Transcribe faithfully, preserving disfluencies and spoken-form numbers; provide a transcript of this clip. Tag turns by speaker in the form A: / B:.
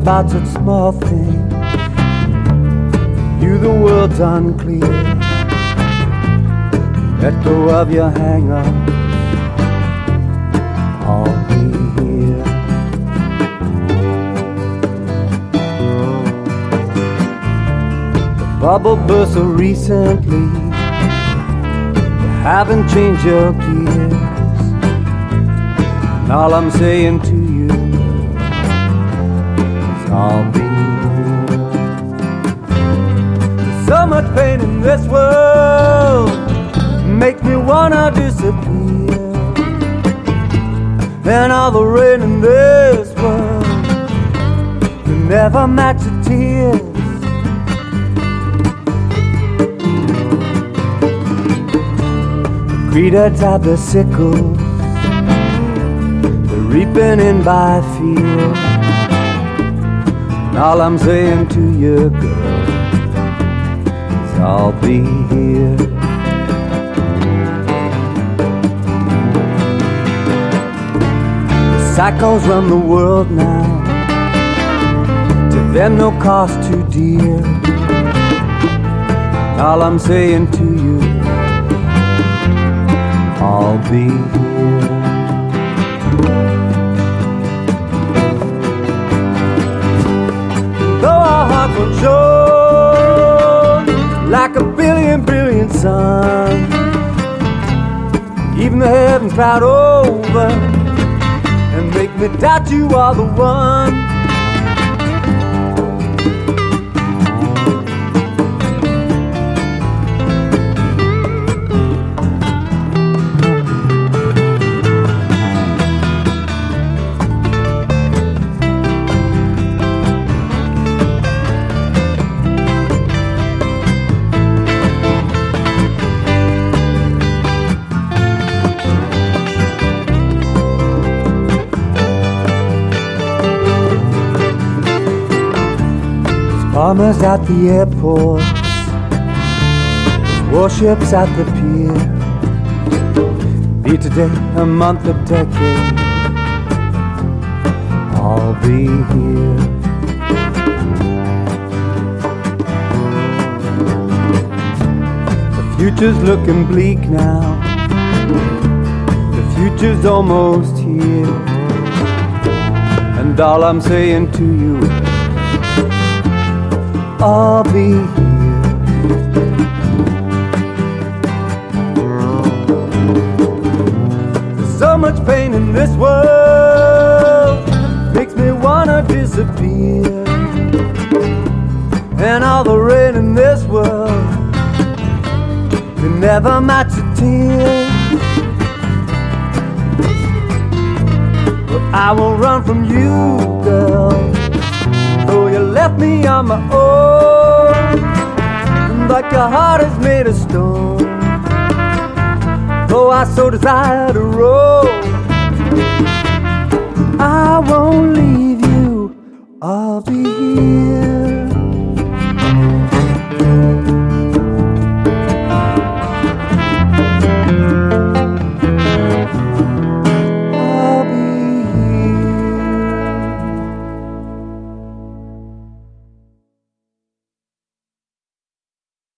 A: about such small things. You, the world's unclear. Let go of your hang-up. I'll be here. The bubble burst so recently. You haven't changed your gears. And all I'm saying to you is I'll be here. There's so much pain in this world, make me wanna disappear. And all the rain in this world can never match the tears. The greeters have the sickles, they're reaping in by field. And all I'm saying to you, girl, is I'll be here. Psychos run the world now, to them no cost too dear. All I'm saying to you, I'll be here. Though our hearts will shine like a billion, billion suns, even the heavens cloud over and make me doubt you are the one. Bombers at the airports, warships at the pier. Be today a month, a decade, I'll be here. The future's looking bleak now, the future's almost here. And all I'm saying to you, I'll be here. There's so much pain in this world, makes me wanna disappear. And all the rain in this world can never match a tear. But I won't run from you, girl, though you left me on my own, like your heart is made of stone. Though I so desire to roll